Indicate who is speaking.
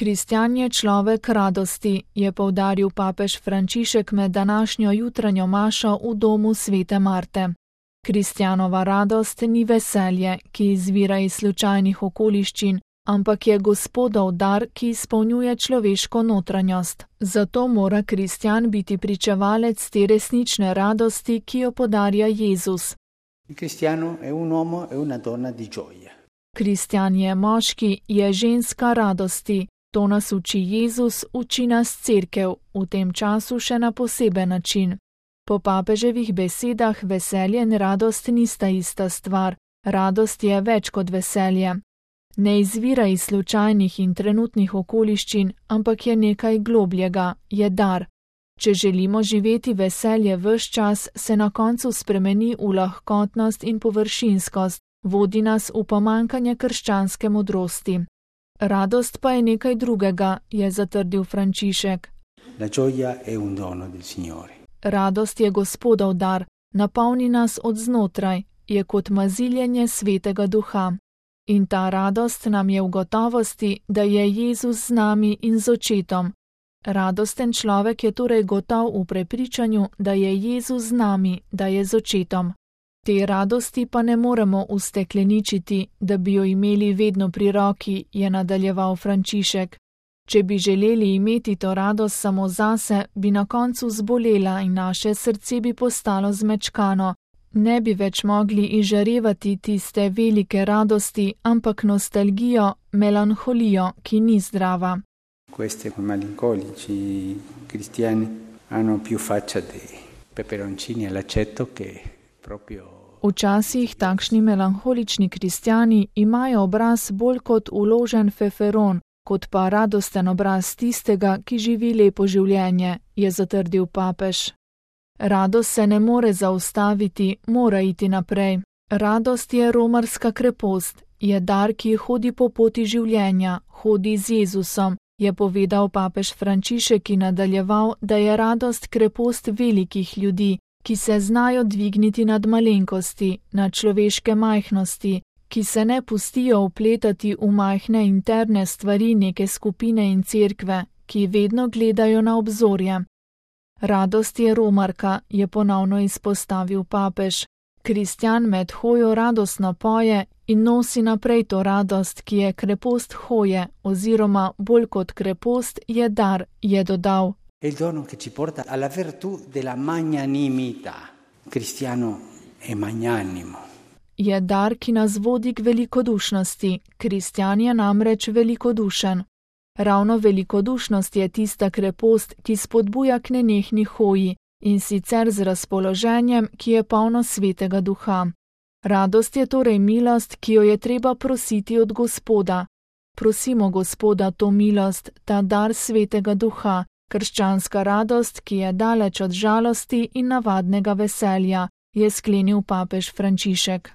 Speaker 1: Kristjan je človek radosti, je poudaril papež Frančišek med današnjo jutranjo mašo v domu svete Marte. Kristjanova radost ni veselje, ki izvira iz slučajnih okoliščin, ampak je Gospodov dar, ki izpolnjuje človeško notranjost. Zato mora kristjan biti pričevalec te resnične radosti, ki jo podarja Jezus. Kristjan je moški, je ženska radosti. To nas uči Jezus, uči nas Cerkev, v tem času še na poseben način. Po papeževih besedah veselje in radost nista ista stvar. Radost je več kot veselje. Ne izvira iz slučajnih in trenutnih okoliščin, ampak je nekaj globljega, je dar. Če želimo živeti veselje ves čas, se na koncu spremeni v lahkotnost in površinskost, vodi nas v pomanjkanje krščanske modrosti. Radost pa je nekaj drugega, je zatrdil Frančišek. Radost je Gospodov dar, napolni nas od znotraj, je kot maziljenje Svetega Duha. In ta radost nam je v gotovosti, da je Jezus z nami in z Očetom. Radosten človek je torej gotov v prepričanju, da je Jezus z nami, da je z Očetom. Te radosti pa ne moremo ustekleničiti, da bi jo imeli vedno pri roki, je nadaljeval Frančišek. Če bi želeli imeti to radost samo zase, bi na koncu zbolela in naše srce bi postalo zmečkano. Ne bi več mogli izžarevati tiste velike radosti, ampak nostalgijo, melanholijo, ki ni zdrava.
Speaker 2: Questi malinconici cristiani hanno più faccia di peperoncini all'aceto che proprio.
Speaker 1: Včasih takšni melanholični kristjani imajo obraz bolj kot uložen feferon, kot pa radosten obraz tistega, ki živi lepo življenje, je zatrdil papež. Radost se ne more zaustaviti, mora iti naprej. Radost je romarska krepost, je dar, ki hodi po poti življenja, hodi z Jezusom, je povedal papež Frančišek in nadaljeval, da je radost krepost velikih ljudi, ki se znajo dvigniti nad malenkosti, nad človeške majhnosti, ki se ne pustijo vpletati v majhne interne stvari neke skupine in cerkve, ki vedno gledajo na obzorje. Radost je romarka, je ponovno izpostavil papež. Kristjan med hojo radostno poje in nosi naprej to radost, ki je krepost hoje, oziroma bolj kot krepost je dar, je dodal.
Speaker 2: Il dono che ci porta alla virtù della magnanimità. Cristiano è magnanimo.
Speaker 1: Je dar, ki nas vodi k velikodušnosti. Kristjan je namreč velikodušen. Ravno velikodušnost je tista krepost, ki spodbuja k nenehni hoji, in sicer z razpoloženjem, ki je polno Svetega Duha. Radost je torej milost, ki jo je treba prositi od Gospoda. Prosimo Gospoda to milost, ta dar Svetega Duha, krščanska radost, ki je daleč od žalosti in navadnega veselja, je sklenil papež Frančišek.